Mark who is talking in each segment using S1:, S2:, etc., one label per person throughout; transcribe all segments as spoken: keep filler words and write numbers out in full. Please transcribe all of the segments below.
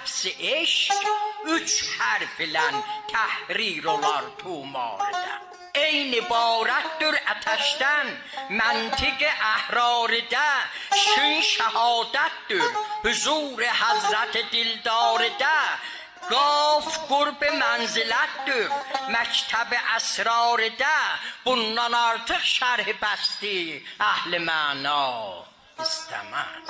S1: lafz eşk üç harf ile tahrir olar tumarda. Eyni ibarətdir ateşten mentık ahrarda. Şün şehadettir huzur hazret dildarda. Qaf qurb mənzilətdir məktəb əsrarda. Bundan artıq şərh bəsti əhl-i məna istəməz.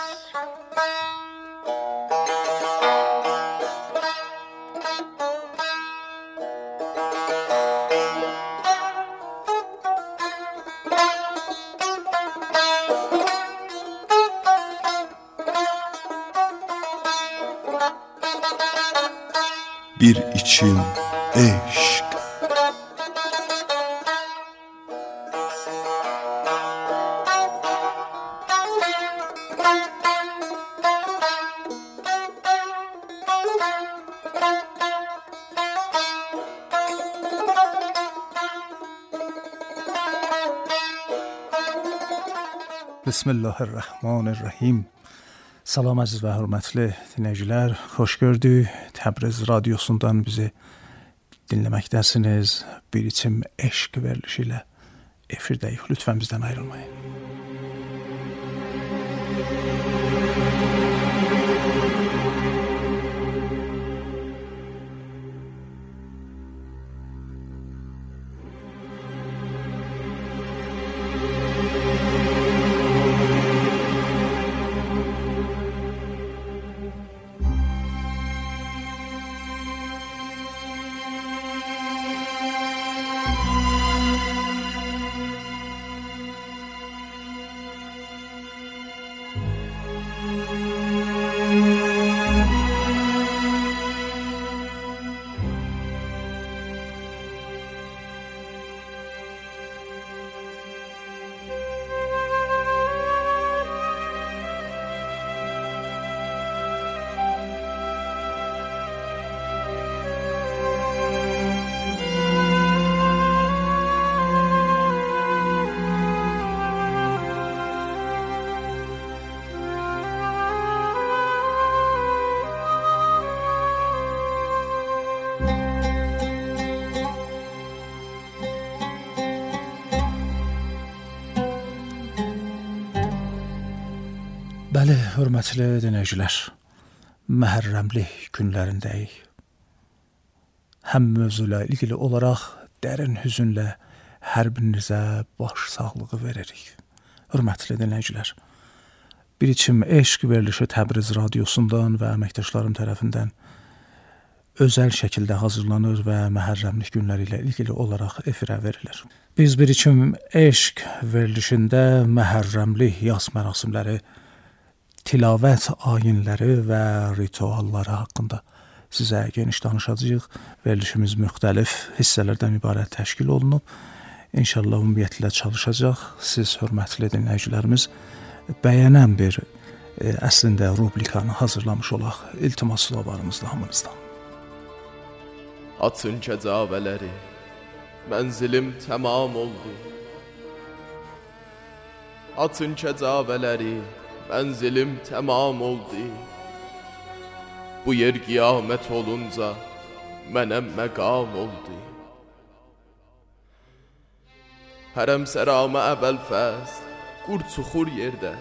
S2: Bir içim eşk.
S3: Bismillahirrahmanirrahim. Salam əziz və hörmətli dinləyicilər, xoş gördük. Təbriz radiosundan bizi dinləməkdəsiniz. Bir içim eşq verilişi ilə efirdəyik. Lütfən bizdən ayrılmayın. Bəli, hörmətli dinləyicilər, Məhərrəmlik günlərindəyik. Həm mövzuyla ilgili olaraq dərin hüzünlə hər birinizə baş sağlığı veririk. Hörmətli dinləyicilər, bir içim eşq verilişi Təbriz radiosundan və əməkdaşlarım tərəfindən özəl şəkildə hazırlanır və Məhərrəmlik günləri ilə ilgili olaraq efirə verilir. Biz bir içim eşq verilişində Məhərrəmlik yas mərasimləri, tilavət ayinləri və ritualları haqqında sizə geniş danışacağıq. Verilişimiz müxtəlif hissələrdən ibarət təşkil olunub. İnşallah ümumiyyətlə çalışacaq. Siz, hörmətli dinləyicilərimiz, bəyənən bir e, əslində rubrikanı hazırlamış olaq. İltimasla varımızda hamınızdan.
S4: Atın kəcavələri, mənzilim tamam oldu. Atın kəcavələri, mənzilim tamam oldu. Bu yer qiyamət olunca mənə məqam oldu. Hərəm səramə əvvəl fəst, qurd çuxur yerdə.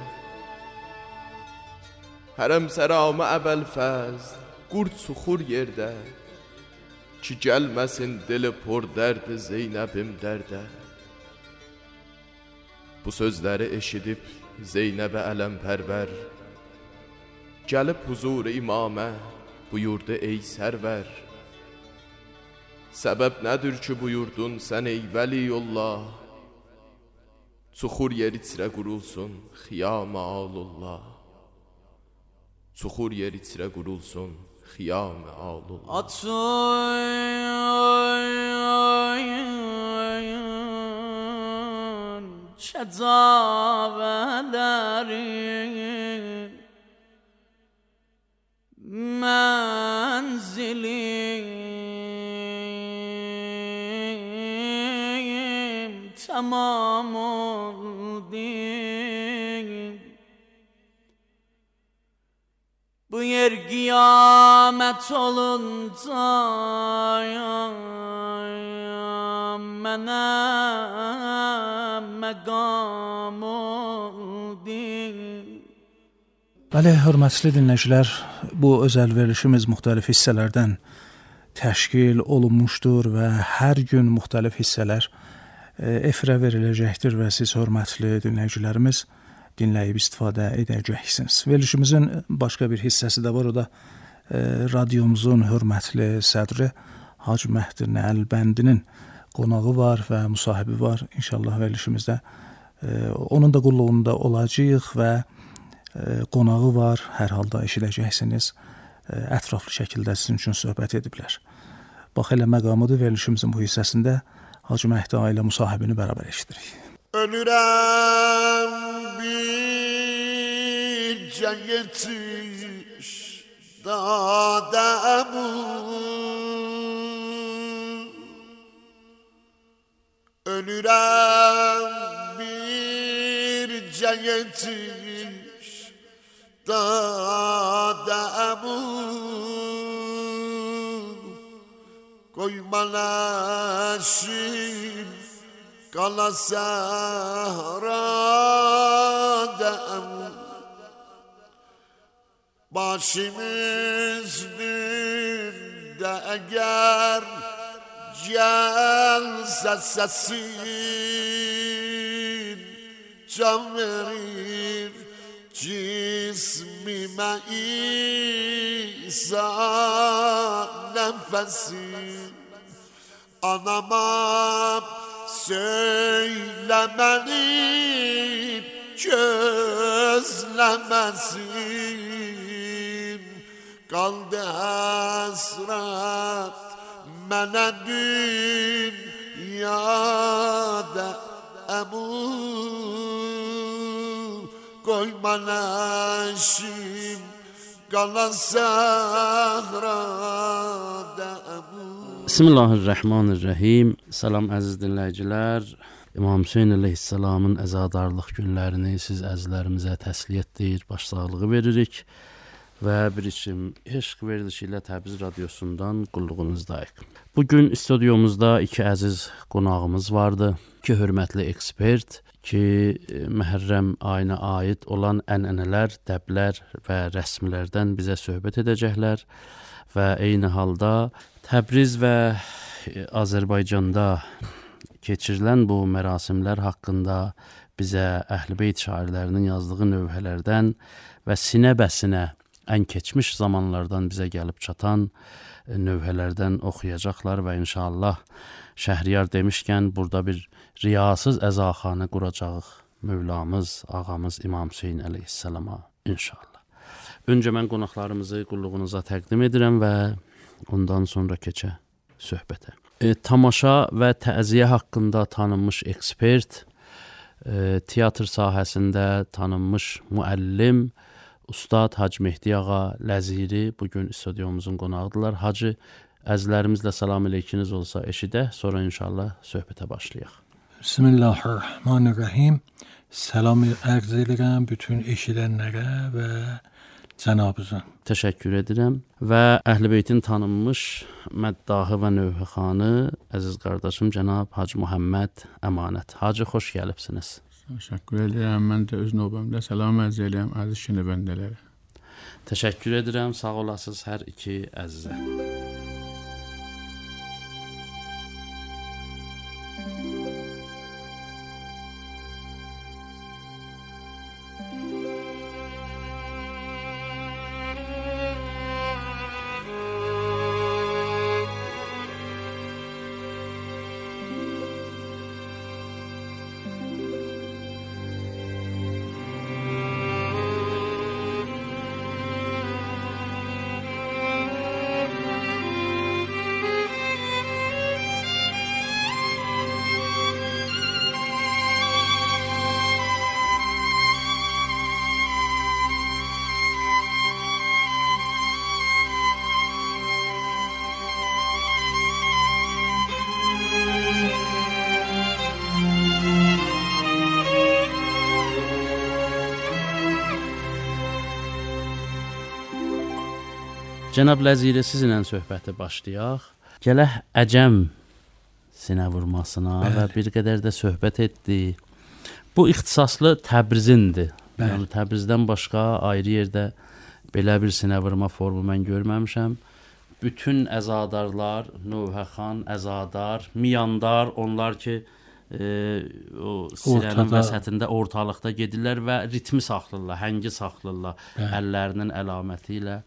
S4: Hərəm səramə əvvəl fəst, qurd çuxur yerdə. Ki gəlməsin dili por dərdi Zeynəbim dərdə. Bu sözləri eşidib Zeynəbə ələmpərvər gəlib huzur imamə buyurdu ey sərvər. Səbəb nədir ki buyurdun sən ey vəliyullah? Çuxur yer içrə qurulsun xiyam-ı alullah. Çuxur yer içrə qurulsun xiyam-ı alullah.
S5: Kəcavələri mənzilim tamam oldu. Bu yer qiyamət olunca mənə məqam oldu.
S3: Bəli, hörmətli dinləyicilər, bu özəl verilişimiz müxtəlif hissələrdən təşkil olunmuşdur və hər gün müxtəlif hissələr efirə veriləcəkdir və siz hörmətli dinləyicilərimiz dinləyib istifadə edəcəksiniz. Verilişimizin başqa bir hissəsi də var, o da e, radiomuzun hörmətli sədri Hacı Məhdi Nəlbəndinin qonağı var və müsahibi var. İnşallah verilişimizdə e, onun da qulluğunda olacağıq və e, qonağı var. Hər halda eşidəcəksiniz. E, ətraflı şəkildə sizin üçün söhbət ediblər. Bax elə məqamıdır, verilişimizin bu hissəsində Hacı Məhdi ailə müsahibini bərabər eşidirik.
S6: Ölürəm bir can yetiş dadamı, ölürəm bir can yetiş dadamı, koyma leşim Kala sahradam, başım üstünde eğer gelse sesin, can verir cismime İsa nefesin. Anama söylemenin gözlemesin, kaldı hasret mene dünyada emul, koyma neşim kala sahrada emul.
S7: Bismillahirrahmanirrahim. Salam əziz dinləyicilər. İmam Hüseyn əleyhissalamın əzadarlıq günlərini siz əzizlərimizə təsliyətdir, başsağlığı veririk və bir içim eşq verilişi ilə Təbriz radiosundan qulluğunuzdayıq. Bugün stüdyomuzda iki əziz qonağımız vardı. İki hörmətli ekspert ki, Məhərrəm ayına aid olan ənənələr, dəblər və rəsmlərdən bizə söhbət edəcəklər və eyni halda Təbriz və Azərbaycanda keçirilən bu mərasimlər haqqında bizə Əhl-i-Beyt şairlərinin yazdığı növhələrdən və sinə-bəsinə ən keçmiş zamanlardan bizə gəlib çatan növhələrdən oxuyacaqlar və inşallah Şəhriyar demişkən burada bir riyasız əzaxanə quracağıq Mövlamız, ağamız İmam Hüseyn əleyhissalama inşallah. Öncə mən qonaqlarımızı qulluğunuza təqdim edirəm və ondan sonra keçə söhbətə. E, tamaşa və təziyə haqqında tanınmış ekspert, e, teatr sahəsində tanınmış müəllim, Ustad Hacı Mehdi Ağa Ləziri bugün stüdyomuzun qonağıdırlar. Hacı, əzizlərimizlə salam aleykiniz olsa eşidək, sonra inşallah söhbətə başlayaq.
S8: Bismillahirrahmanirrahim. Salam ərz edirəm bütün eşidənlərə və cənabınıza.
S7: Təşəkkür edirəm və Əhl-i-Beytin tanınmış məddahı və növhəxanı əziz qardaşım cənab Hacı Muhammed Əmanət. Hacı, xoş gəlibsiniz.
S9: Təşəkkür edirəm. Mən də öz növbəmdə salam ərz edirəm əziz şinəbəndələrə.
S7: Təşəkkür edirəm. Sağ olasınız hər iki əzizə. Cənab Ləziri, sizinlə söhbəti başlayaq. Gələk əcəm sinə vurmasına Bəli. Və bir qədər də söhbət etdi. Bu ixtisaslı Təbrizindir. Bəli. Yəni Təbrizdən başqa ayrı yerdə belə bir sinə vurma formu mən görməmişəm. Bütün əzadarlar, Növhəxan, əzadar, miyandar, onlar ki e, o sinənin vəsətində ortalıqda gedirlər və ritmi saxlayırlar, həngi saxlayırlar Bəli. Əllərinin əlaməti ilə.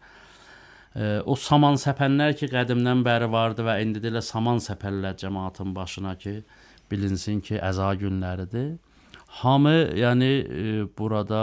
S7: O saman səpənlər ki, qədimdən bəri vardı və indi də elə saman səpəllər cəmaatın başına ki, bilinsin ki, əza günləridir. Hamı, yəni e, burada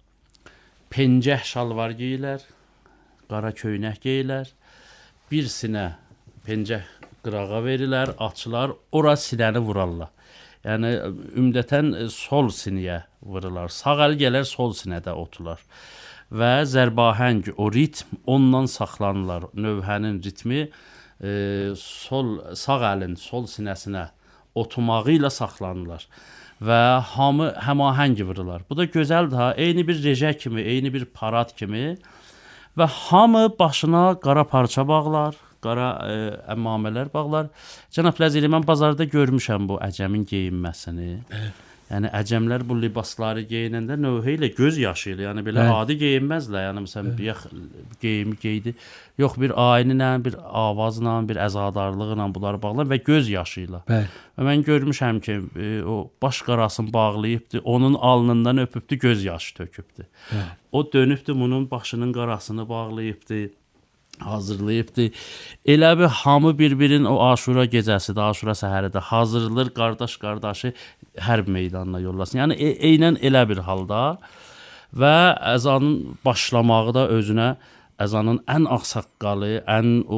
S7: pencəh şalvar geyilər, qara köynək geyilər, bir sinə pencəh qırağa verirlər, açılar, ora sinəni vurarlar. Yəni, ümdətən sol sinəyə vururlar, sağ əl gələr, sol sinədə oturlar. Və zərbahəng, o ritm ondan saxlanırlar. Növhənin ritmi e, sol, sağ əlin sol sinəsinə otumağı ilə saxlanırlar. Və hamı həmahəng vururlar. Bu da gözəldir ha, eyni bir rejə kimi, eyni bir parad kimi. Və hamı başına qara parça bağlar, qara e, əmmamələr bağlar. Cənab Ləziri, mən bazarda görmüşəm bu əcəmin geyinməsini. Yəni əcəmlər bu libasları geyinəndə növhə ilə göz yaşı ilə, yəni belə Bəli. Adi geyinməzlər. Yəni məsələn bir geyimi geydi, yox bir ayinlə, bir avazla, bir əzadarlıqla bunları bağlar və göz yaşı ilə. Bəli. Və mən görmüşəm ki, e, o baş qarasını bağlayıbdı, onun alnından öpübdü, göz yaşı tökübdü. Bəli. O dönübdü, bunun başının qarasını bağlayıbdı, hazırlayıbdı. Elə bir hamı bir-birinin o Aşura gecəsidir, Aşura səhəridir. Hazırlanır qardaş-qardaşı hərb meydanına yollasın. Yəni e eynən elə bir halda və əzanın başlamağı da özünə əzanın ən ağsaqqalı, ən o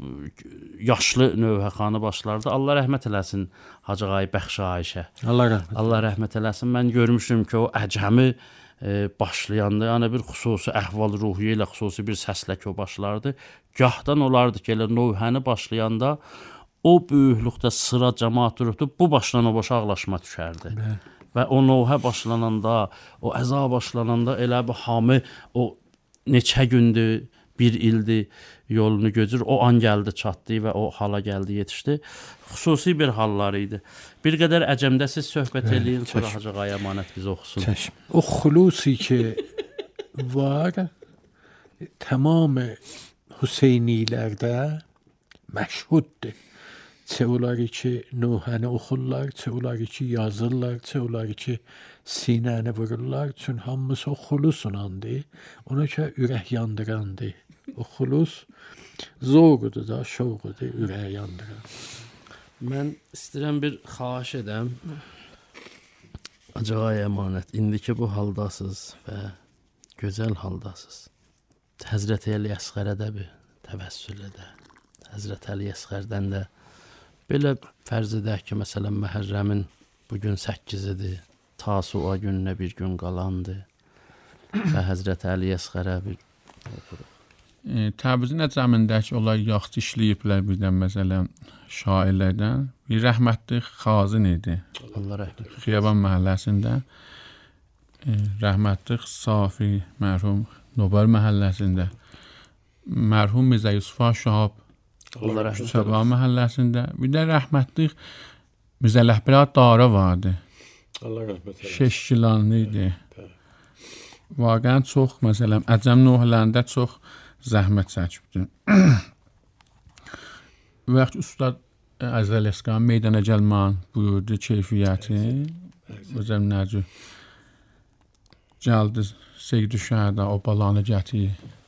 S7: yaşlı Növhəxanı başlardı. Allah rəhmət eləsin Hacı Ağay Bəxşi Ayşə. Allah rəhmət. Allah rəhmət eləsin. Mən görmüşdüm ki, o əcəmi E, başlayanda, yəni bir xüsusi əhval-ruhiyyə ilə xüsusi bir səslə ki, o başlardı. Gahdan olardı ki, elə Növhəni başlayanda o böyüklükdə sıra cəmaat durubdu, bu başdan o başa ağlaşma düşərdi. Bəli. Və o Növhə başlananda, o əza başlananda elə bir hamı o neçə gündür, bir ildir yolunu gözür, o an gəldi, çatdı və o hala gəldi, yetişdi. Xüsusi bir hallar idi. Bir qədər əcəmdə siz söhbət eləyin, sonra Hacı Ağay əmanət bizi oxusun. Çəşm.
S8: O xulusi ki var tamam Hüseynilərdə məşhuddur. Çə onları ki Növhəni oxurlar, çə onları ki yazırlar, çə onları ki sinəni vururlar. Çün hamısı o xulusunandı. Ona ki ürək yandırandı. O xulus zoğudur da, şovqudur, ürək yandıran.
S7: Mən istəyirəm bir xahiş edəm. Hacı Ağay əmanət, indiki bu haldasız və gözəl haldasız. Həzrəti Əli Əsqərə də bir təvəssül edə. Həzrəti Əli Əsqərdən də belə fərz edək ki, məsələn, Məhərrəmin bugün səkkizidir, Tasua gününə bir gün qalandır və Həzrəti Əli Əsqərə bir oxuruq.
S9: E, Təbrizin əcəmindəki onlar yaxşı işləyiblər birdən məsələn şairlərdən. Bir rəhmətli Xazin idi.
S7: Allah rəhmət.
S9: Xiyaban məhəlləsində. E, rəhmətli Safi mərhum Nobel məhəlləsində. Mərhum Mirzə Yusuf Şahab Allah rəhmət. Şaban məhəlləsində. Bir də rəhmətli Mirzə Ləhbər Dara vardı. Allah rəhmət. Şeş kilanlı idi. Vaqəən çox məsələn əcəm nöhlərində çox zəhmət çəkibdi. Vaxt Ustad Əzəl Əsqan meydana gəlmən buyurdu keyfiyyəti. Özəm nəcü gəldi Seyid-i Şəhədə o balanı gətir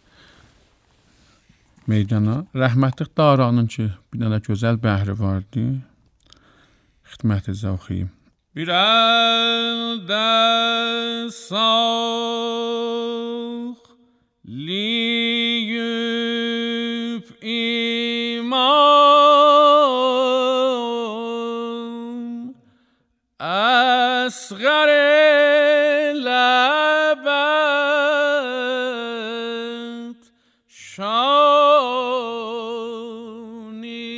S9: meydana. Rəhmətli Daranın ki bir dənə gözəl bəhri vardı. Xidmət izə oxuyayım. Bir əldə sağ liyüb imam əsğər ləbət şani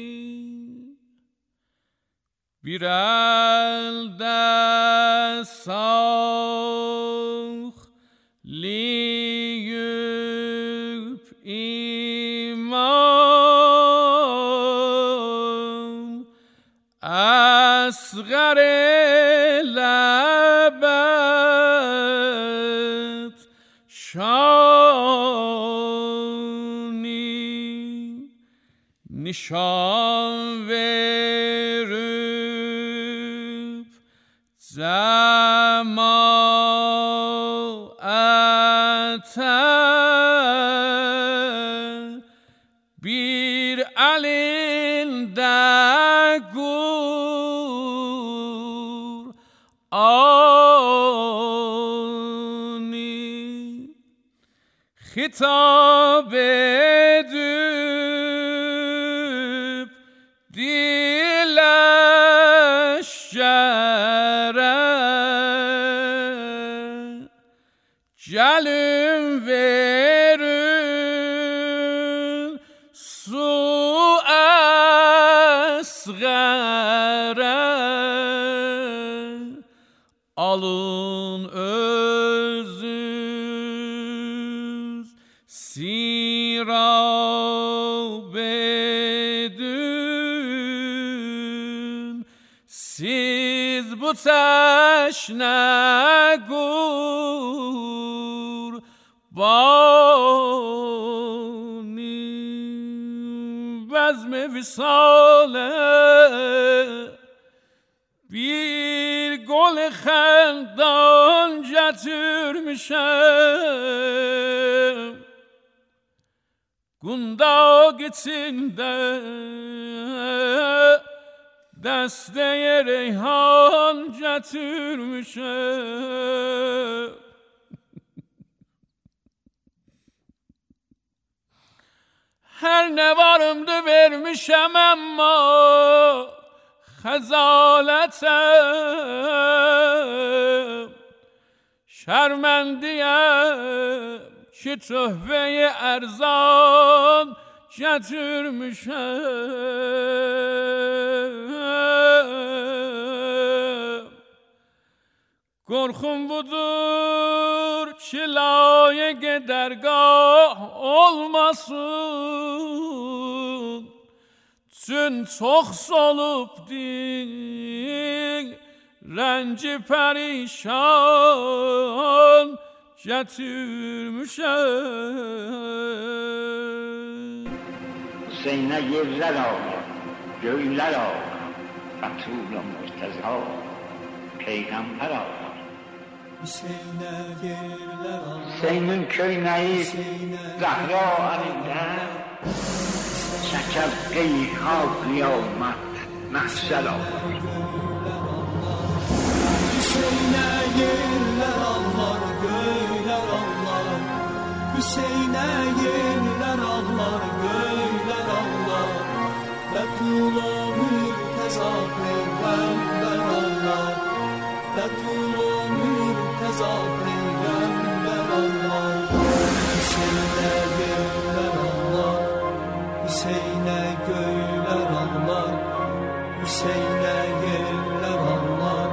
S9: bir əldə sağ liyüb imam اصغر لبت şani nişan verip cemaate bir elinde Kur'ani hitap edip dileşere gelin verin su esgere alın özünüz sirab edin siz bu teşne gurbani bezm visale bir gol xendan getirmişem Gundak içinde deste reyhan getirmişem Her ne varımdı vermişem ama Xəzalətim şərməndiyəm ki töhvəyi ərzan gətirmişəm Qorxum budur ki layiq dərgah olmasın Çün çox solubdir, rənci pərişan gətirmişəm.
S10: Hüseynə yerlər ağlar, göylər ağlar, Bətul Murtəza, Peyğəmbər ağlar. Hüseynin köynəyi Zəhra əlində Çəkər qeyhal qiyamət məhşər ağlar.
S11: Hüseynə yerlər ağlar, göylər ağlar. Hüseynə yerlər ağlar, göylər ağlar. Bətul Murtəza Peyğəmbər ağlar. Bətul Murtəza Peyğəmbər ağlar. Hüseynə yerlər ağlar, Hüseynə göylər ağlar. Hüseynə yerlər ağlar,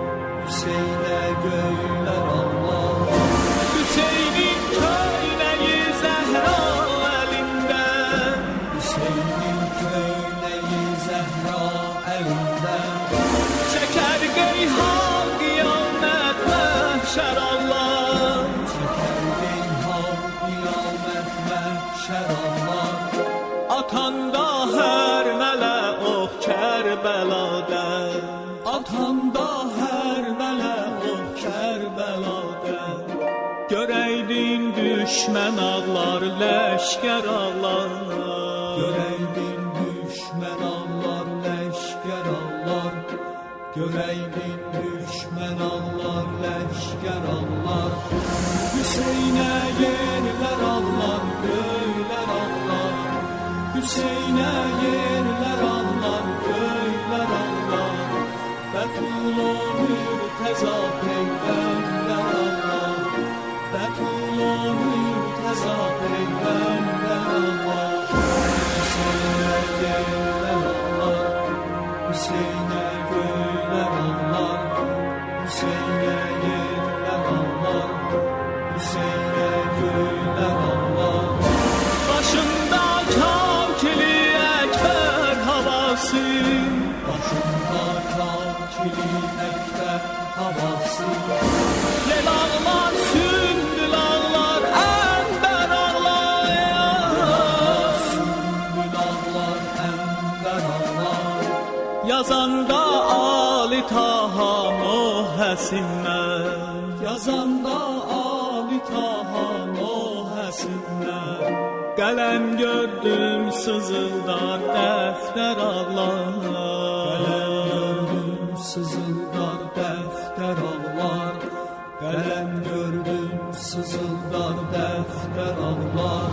S11: Hüseynə göylər ağlar. Hüseynin köynəyi Zəhra əlində, Hüseynin köynəyi Zəhra əlində. Çəkər qeyhan qiyamət məhşər Allah, çəkər qeyhan qiyamət məhşər Allah. Atanda hər mələ ox Kərbəladə, atanda hər mələ ox Kərbəladə. Görəydin düşmən ağlar, ləşkər ağlar. Görəydin düşmən ağlar, ləşkər ağlar. Görəydin düşmən ağlar, ləşkər ağlar. Hüseynə yerlər ağlar, göylər ağlar. Hüseynə yerlər ağlar, göylər ağlar. Bətul Murtəza Peyğəmbər ağlar. Bətul Murtəza Peyğəmbər ağlar. Hüseynə yerlər ağlar, Hüseynə göylər ağlar. Hüseynə yerlər ağlar, Hüseynə göylər ağlar. Başında kakili əkbər havası, başında kakili Filipekte havası Lel ağlar, sümbül ağlar, ember ağlar Sümbül ağlar, ember ağlar Yazanda Ali Taha Muhəsinlər Yazanda Ali Taha Muhəsinlər Qələm gördüm sızıldar dəftər ağlar Qələm gördüm sızıldar dəftər ağlar Qələm gördüm sızıldar dəftər ağlar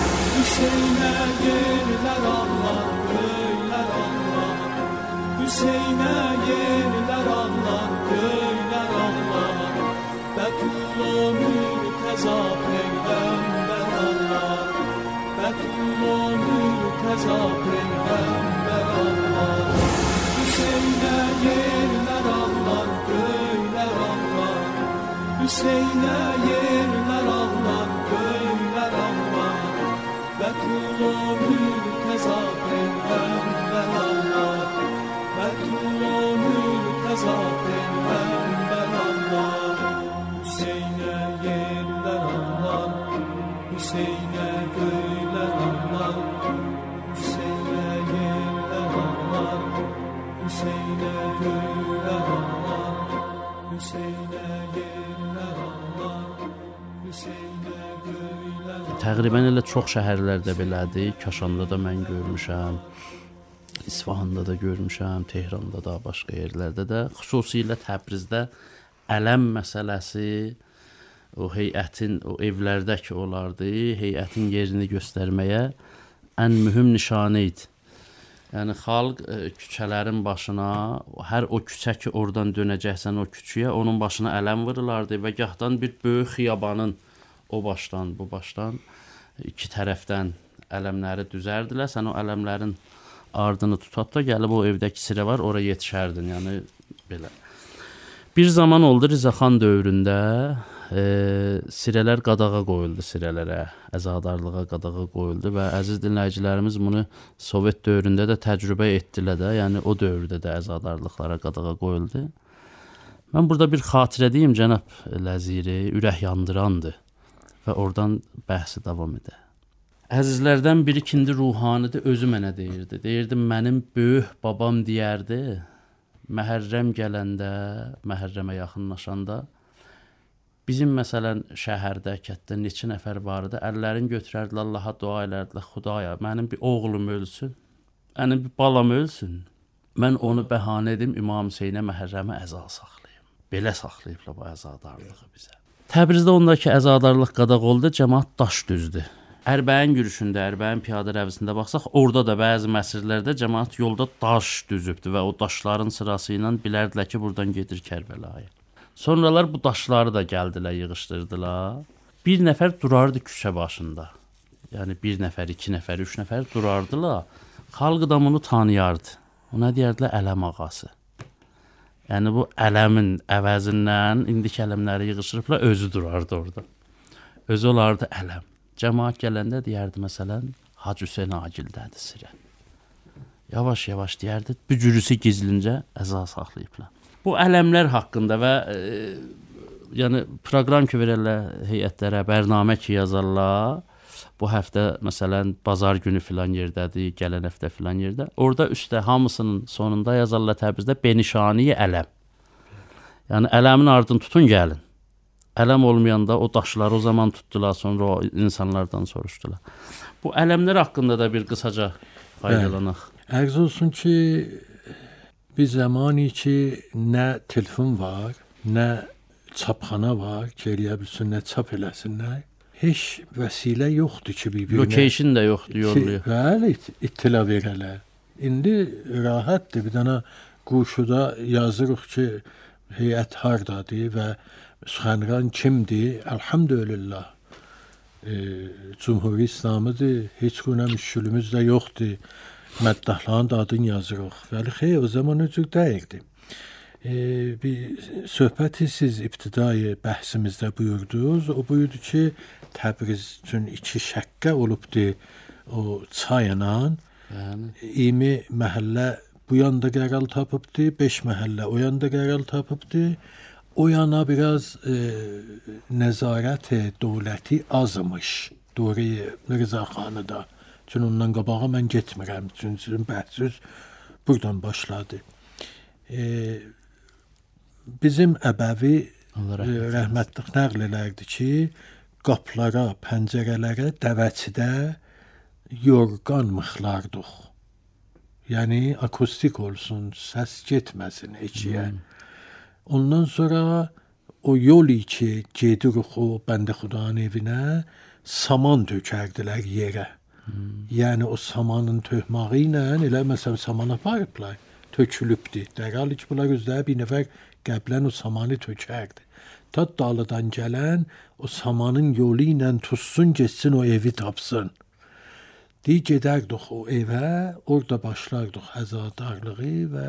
S11: Hüseynə yerlər ağlar, göylər ağlar Hüseynə yerlər ağlar, göylər ağlar Bətulu mürtəza peyğəmbər ağlar Bətulu mürtəza peyğəmbər ağlar Hüseynə yerlər ağlar, göylər ağlar Hüseynə yerlər ağlar, göylər ağlar Bətulu mürtəza peyğəmbər ağlar Bətulu mürtəza peyğəmbər ağlar Hüseynə yerlər ağlar Hüseynə göylər ağlar Hüseynə yerlər ağlar Hüseynə göylər ağlar Hüseynə yerlər ağlar Hüseynə göylər ağlar
S7: Təqribən elə çox şəhərlərdə belədir. Kaşanda da mən görmüşəm. İsfahanda da görmüşəm, Tehranda da, başqa yerlərdə də. Xüsusilə Təbrizdə ələm məsələsi o heyətin, o evlərdə ki olardı, heyətin yerini göstərməyə ən mühüm nişanə idi. Yəni xalq e, küçələrin başına, hər o küçə ki oradan dönəcəksən o küçəyə, onun başına ələm vururlardı və gahdan bir böyük xiyabanın o başdan, bu başdan iki tərəfdən ələmləri düzərdilər. Sən o ələmlərin ardını tutat da gəlib o evdəki sirə var, oraya yetişərdin. Yəni belə. Bir zaman oldu Rızaxan dövründə e, sirələr qadağa qoyuldu, sirələrə, əzadarlığa qadağa qoyuldu və əziz dinləyicilərimiz bunu Sovet dövründə də təcrübə etdilər də, yəni o dövrdə də əzadarlıqlara qadağa qoyuldu. Mən burada bir xatirə deyim, cənab Ləziri, ürək yandırandır və oradan bəhsi davam edə. Əzizlərdən biri ikindi ruhanidir, özü mənə deyirdi. Deyirdi, mənim böyük babam deyərdi, Məhərrəm gələndə, Məhərrəmə yaxınlaşanda, bizim məsələn şəhərdə, kətdə neçə nəfər vardı, əllərini götürərdilər, Allaha dua elədilər, Xudaya, mənim bir oğlum ölsün, mənim bir balam ölsün, mən onu bəhanə edim, İmam Hüseynə Məhərrəmə əza saxlayım. Belə saxlayıblar bu əzadarlığı bizə. Təbrizdə ondakı əzadarlıq qadaq oldu, cəmaat daş düzdü. Ərbəyin yürüşündə, Ərbəyin piyada rəvisində baxsaq, orada da bəzi məsirlərdə cəmaat yolda daş düzübdü və o daşların sırası ilə bilərdilər ki, buradan gedir Kərbəlaya. Sonralar bu daşları da gəldilər, yığışdırdılar. Bir nəfər durardı küçə başında. Yəni bir nəfər, iki nəfər, üç nəfər durardılar. Xalq da bunu tanıyardı. Ona deyərdilər ələm ağası. Yəni bu ələmin əvəzindən indiki ələmləri yığışdırıblar, özü durardı orada. Özü olardı ələm. Cəmaat gələndə deyərdi məsələn, Hacı Hüseyn Agildədir sirə. Yavaş-yavaş deyərdi, bücürüsü gizlincə əza saxlayıblar. Bu ələmlər haqqında və e, yəni proqram ki verərlər heyətlərə, bərnamə ki yazarlar, bu həftə məsələn bazar günü filan yerdədir, gələn həftə filan yerdə. Orada üstə hamısının sonunda yazarlar Təbrizdə benişaniyə ələm. Yəni ələmin ardını tutun gəlin. Ələm olmayanda o daşları o zaman tutdular, sonra o insanlardan soruşdular. Bu ələmlər haqqında da bir qısaca faydalanaq.
S8: Ərz olsun ki, bir zamani ki, nə telefon var, nə çapxana var ki, eləyə bilsin, nə çap eləsinlər. Heç vəsilə yoxdur ki, bir-birinə...
S7: Location da yoxdur, yolluyor.
S8: Bəli, ittila verələr. İndi rahatdır, bir dana quşuda yazırıq ki, heyət hardadır və Süxənqan kimdir? Elhamdülillah. E, Cumhuri İslamıdır. Heç quna müşkülümüz də yoxdur. Məddahların da adını yazırıq. Vəli xeyr, o zaman öcür dəyirdi. E, bir söhbəti siz ibtidai bəhsimizdə buyurdunuz. O buyurdu ki, Təbriz üçün iki şəqqə olubdur o çayla. Yəni imi məhəllə bu yanda qəral tapıbdı, beş məhəllə o yanda qəral tapıbdı. O yana biraz e, nəzarət dövləti azmış. Duri Rıza xanı da. Çünki ondan qabağa mən getmirəm. Çünki bəhsüz buradan başladı. E, bizim əbəvi e, rəhmətlik nəql elərdi ki, qaplara, pəncərələrə, dəvəçidə yorğan mıxlardıq. Yəni akustik olsun, səs getməsin içiyə. Hmm. Ondan sonra o yol ki gedirik o bəndə xudanın evinə, saman tökərdilər yerə. Hmm. Yəni o samanın töhmağı ilə elə məsələn saman aparıblar, tökülübdü. Dərhal ki bunlar özləri bir nəfər qəblən o samanı tökərdi. Ta dalıdan gələn o samanın yolu ilə tutsun, geçsin o evi tapsın. Deyir gedərdik o evə, orada başlardıq əzadarlığı və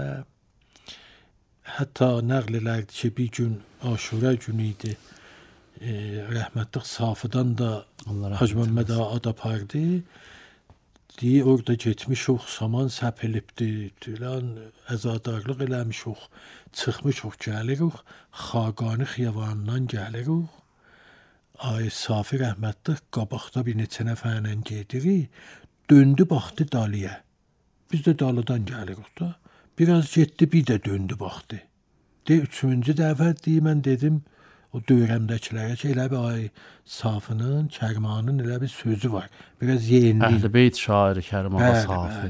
S8: hətta nəql elərdi ki, bir gün Aşura günü idi. E, rəhmətlik Safıdan da Hacı Məhəmməd ağa ad apardı. Deyir, orada getmişik, saman səpilibdi, filan əzadarlıq eləmişik, çıxmışıq, gəlirik, Xaqani xiyavanından gəlirik. Ay Safi rəhmətlik qabaqda bir neçə nəfərlə gedirik, döndü baxdı dalıya. Biz də dalıdan gəlirik da. Biraz getdi, bir də döndü baxdı. De, üçüncü dəfə deyir, mən dedim, o dövrəmdəkilərə ki, elə bir ay Safının, Kərmanın elə bir sözü var. Biraz yeyinli.
S7: Əhl-i Beyt şairi Kərman Safi.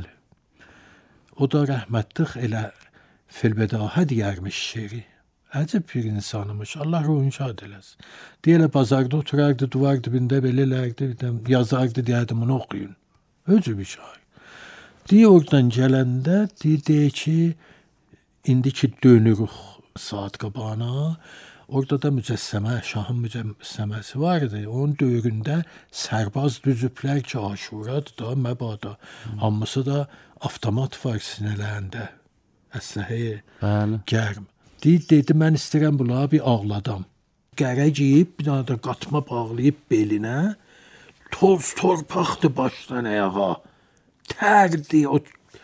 S8: O da rəhmətlik elə filbədahə deyərmiş şeiri. Əcəb bir insanımış, Allah ruhunu şad eləsin. Deyilə bazarda oturardı, duvar dibində belələrdi, yazardı, deyərdim, bunu oxuyun. Özü bir şair. Deyir, oradan gələndə, deyir, deyir ki, indi ki dönürük saat qabağına, orada da mücəssəmə, şahın mücəssəməsi vardı. Onun dövründə sərbaz düzüblər ki, Aşuradır da, məbada. Hmm. Hamısı da avtomat var sinələrində, əsləhəyə gərm. Deyir, dedi, mən istəyirəm bunları bir ağladam. Qərə giyib, bir dana da qatma bağlayıb belinə, toz torpaqdı başdan ayağa. Tərdi, o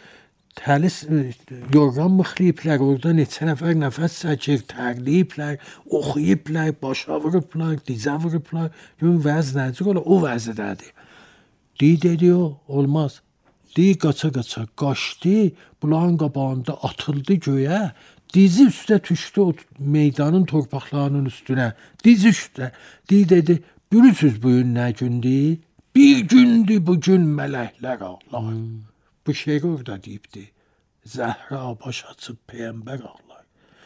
S8: təlis yorğan mıxlayıblər, orada neçə nəfər nəfəs çəkir, tərliyiblər, oxuyiblər, başa vurublar, dizə vurublar. Görün, vəz nəcür ola, o vəzdədir. Deyir, dedi o, olmaz. Deyir, qaça-qaça qaçdı, bulağın qabağında atıldı göyə, dizi üstə düşdü o meydanın torpaqlarının üstünə, dizi üstə. Deyir, dedi, bilirsiniz bugün nə gündür? Bir gündür bugün mələklər ağlar. Hmm. Bu şeir orada deyibdi. Zəhra baş açıb Peyyəmbər ağlar.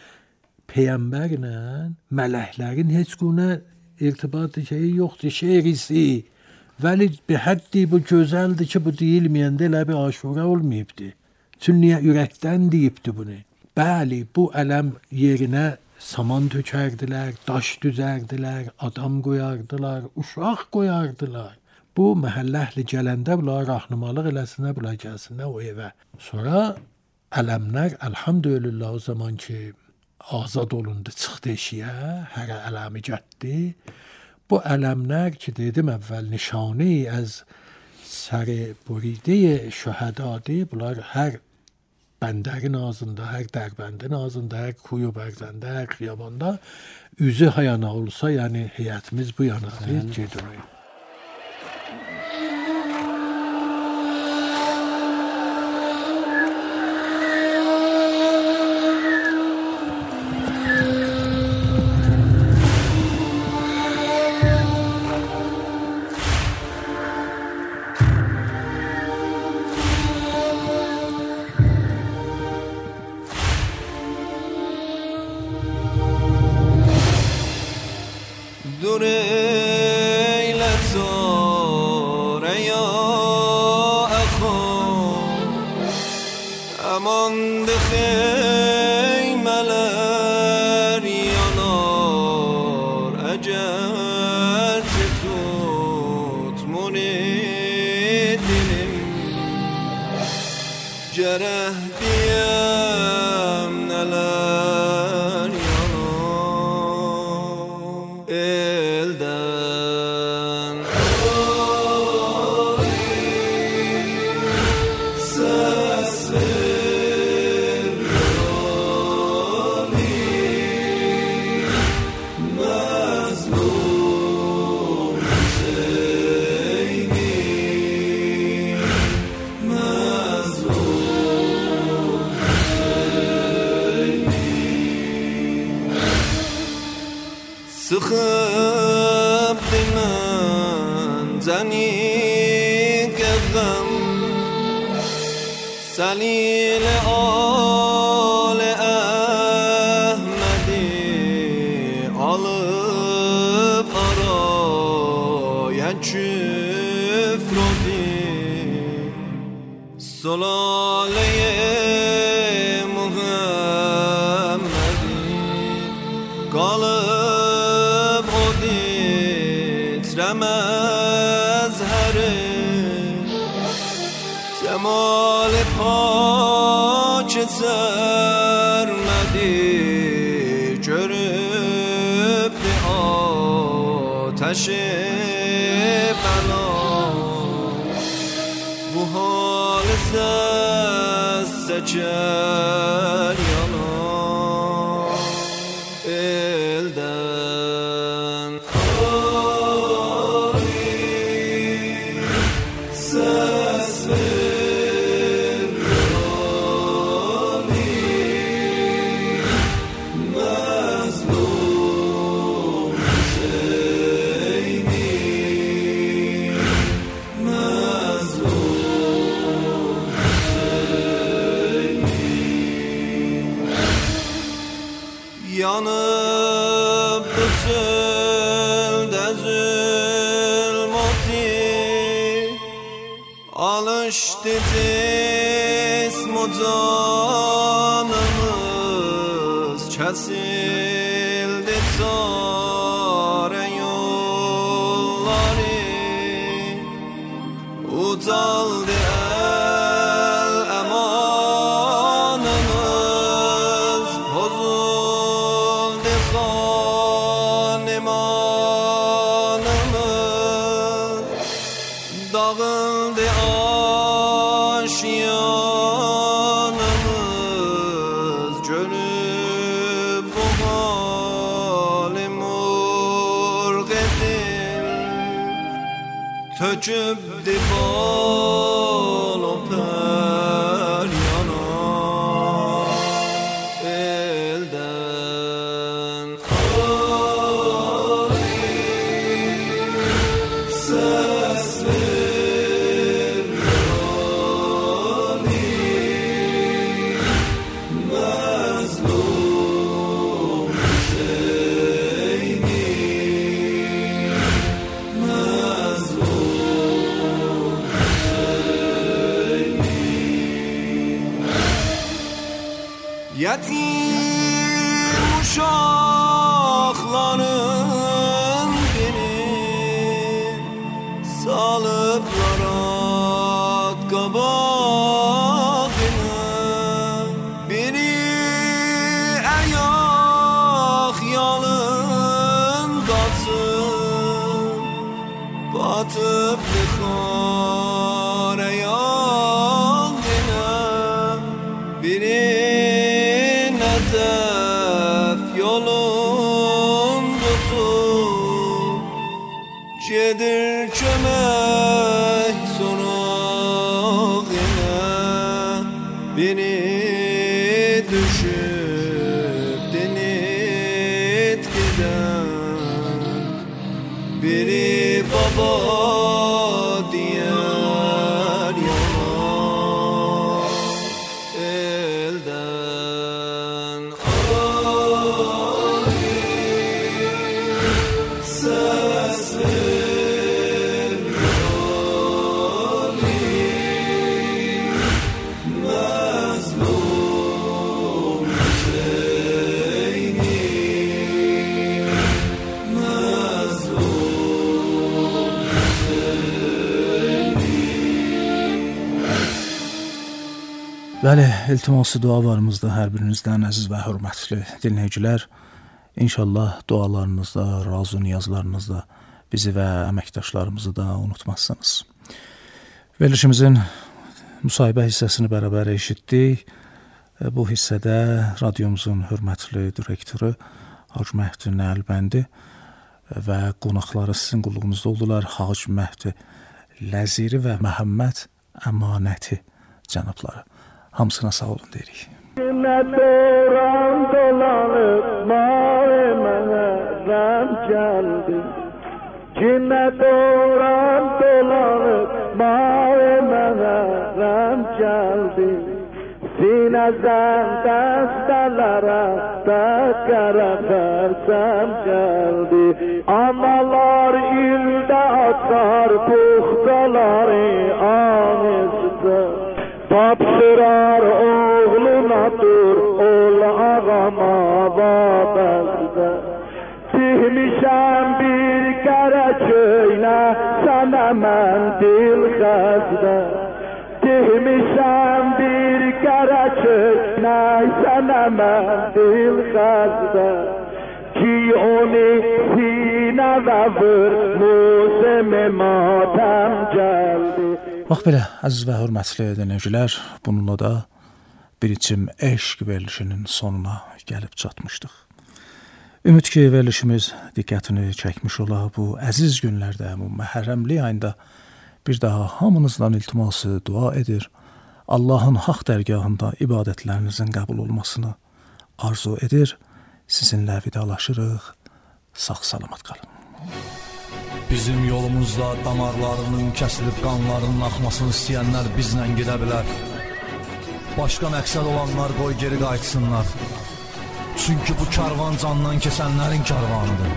S8: Peyyəmbərlə mələklərin heç günə irtibatı şeyi yoxdur, şeirisi. Vəli bir həddi bu gözəldir ki, bu deyilməyəndə elə bir Aşura olmayıbdı. Çünki niyə ürəkdən deyibdi bunu? Bəli, bu ələm yerinə saman tökərdilər, daş düzərdilər, adam qoyardılar, uşaq qoyardılar. Bu məhəllə əhli gələndə bunlar rahnumalıq eləsinlər, bunlar gəlsinlər o evə. Sonra ələmlər, əlhamdülillah o zaman ki, azad olundu, çıxdı eşiyə, hərə ələmi gətdi. Bu ələmlər ki, dedim əvvəl nişanı az səri buridə şəhədadır. Bunlar hər bəndərin ağzında, hər dərbəndin ağzında, hər kuyu bərzəndə, hər xiyabanda üzü hayana olsa, yəni heyətimiz bu yanadır, gedirik.
S6: Ses sıxıb dimən zəni qəvəm Səlilə alə Əhmədi alıp araya küfrodi Solaleye Muhammedi qalıp o titrəməz həri Cemal pak sərmədi görüb bir ateşi bela Bu hal səs çəkər yana eldən Səs ver Yanıp çöldə zülmati Alışdı cism o canımız Kesildi çare yolları Ucaldı el emanımız Bozuldu kan imanımız Dağıldı aşiyanımız Görüp bu hali murg edin Tökübdi bal o peryana elden Ses ver Mazlum Hüseyin'i Mazlum Hüseyin'i Yetim uşakların biri Salıplar at kabağına Biri ayak yalın katsın Batıp dıkare yangına Biri nezef yolun tutup Gedir çömek sorağına Biri düşüp dinit giden Biri baba diyer yana elden Ses ver Mazlum Hüseyin'i Mazlum Hüseyin'i
S3: Bəli, iltiması dualarımızda hər birinizdən əziz və hörmətli dinləyicilər. İnşallah dualarınızda, razı niyazlarınızda bizi və əməkdaşlarımızı da unutmazsınız. Verilişimizin müsahibə hissəsini bərabər eşitdik. Bu hissədə radiomuzun hörmətli direktoru Hacı Məhdi Nəlbəndi və qonaqları sizin qulluğunuzda oldular. Hacı Məhdi Ləziri və Məhəmməd Əmanəti cənabları. Hamısına sağ olun deyirik.
S12: Dolanıp mavi mənə Cine doğran dolanıp mavi menarem geldi. Sinəzən dəstələrə də qərə fərsəm gəldi. Analar ildə açar puxtaları anızdı. Tapşırar oğluna dur, ol ağama vabəzdə. Dihmişəm bir qərə köynə, sənə mən dil xəzdə. Dihmişəm bir qərə köynə, sənə mən dil xəzdə. Ki onu sinəvə vur, musimi matəm gəldi.
S3: Bax belə, əziz və hörmətli dinləyicilər, bununla da bir içim eşq verilişinin sonuna gəlib çatmışdıq. Ümid ki, verilişimiz diqqətini çəkmiş ola. Bu əziz günlərdə, bu Məhərrəmlik ayında bir daha hamınızdan iltiması dua edir. Allahın haqq dərgahında ibadətlərinizin qəbul olmasını arzu edir. Sizinlə vidalaşırıq. Sağ-salamat qalın.
S13: Bizim yolumuzda damarlarının kəsilib qanlarının axmasını istəyənlər bizlə gedə bilər. Başqa məqsəd olanlar qoy geri qayıtsınlar. Çünki bu karvan candan keçənlərin karvanıdır.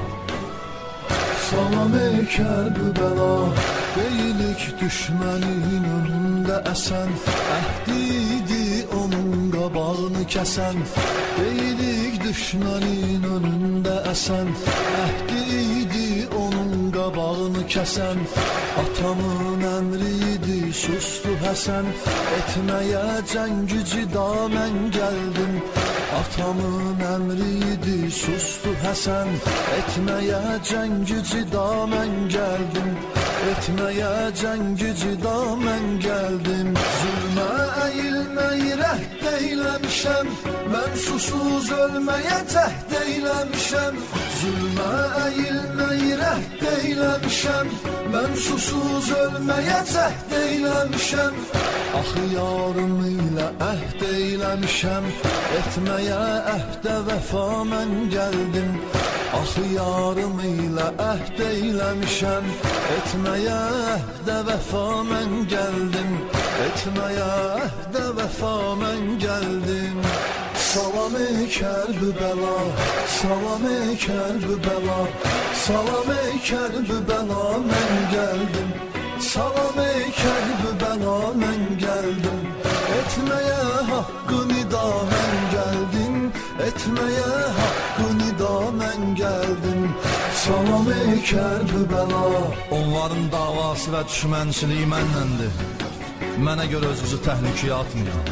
S6: Salam ey Kərbəla, deyilik düşmənin önündə əsən. Əhdi idi onun qabağını kəsən. Deyilik düşmənin önündə əsən. Əhdi idi onun qabağını kəsən. Atamın əmri idi, sustu Həsən. Etməyə cəngücü da mən gəldim. Atamın əmri idi, sustu Həsən. Etməyə cəngücü da mən gəldim. Etməyə cəngücü da mən gəldim. Zülmə əyilməyi rəhd eyləmişəm. Mən susuz ölməyə cəhd eyləmişəm. Zülmə əyilməyi rəhd eyləmişəm. Mən susuz ölməyə cəhd eyləmişəm. Axı yarım ilə əhd eyləmişəm. Etməyə əhdə vəfa mən gəldim. Axı yarım ilə əhd eyləmişəm. Etməyə əhdə vəfa mən gəldim. Etməyə əhdə vəfa mən gəldim. Salam ey Kərbəla, salam ey Kərbəla, salam ey Kərbəla mən gəldim. Salam ey Kərbəla mən gəldim. Etməyə haqqı nida mən gəldim. Etməyə haqqı nida mən gəldim. Salam ey Kərbəla.
S13: Onların davası və düşmənçiliyi mənləndir. Mənə görə özünüzü təhlükəyə atmayın.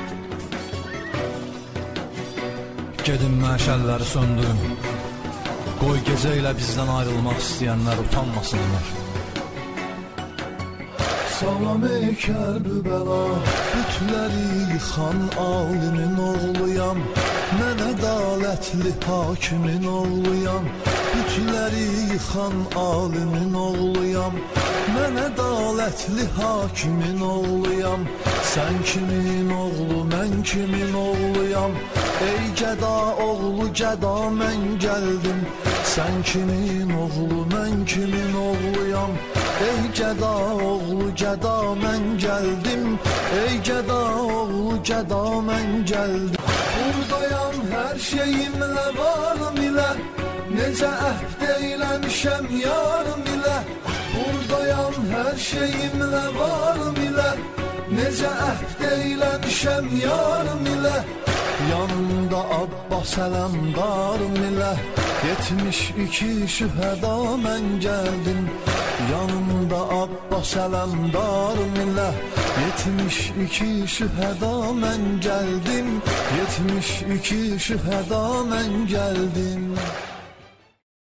S13: Gedin məşəlləri söndürün. Qoy gecə ilə bizdən ayrılmaq istəyənlər utanmasınlar.
S6: Salam ey Kərbəla, bütləri yıxan alimin oğluyam. Mən ədalətli hakimin oğluyam. Bütləri yıxan alimin oğluyam. Mən ədalətli hakimin oğluyam. Sən kimin oğlu, mən kimin oğluyam. Ey gəda oğlu, gəda mən gəldim. Sən kimin oğlu, mən kimin oğluyam. Ey gəda oğlu, gəda mən gəldim. Ey gəda oğlu, gəda mən gəldim. Buradayam hər şeyimlə varım ilə. Necə əhd eyləmişəm yarım ilə. Buradayam hər şeyimlə varım ilə. Necə əhd eyləmişəm yarım ilə. Yanımda Abbas ələmdarım ilə. Yetmiş iki şühəda mən gəldim. Yanımda Abbas ələmdarım ilə. Yetmiş iki şühəda mən gəldim. Yetmiş iki şühəda mən gəldim.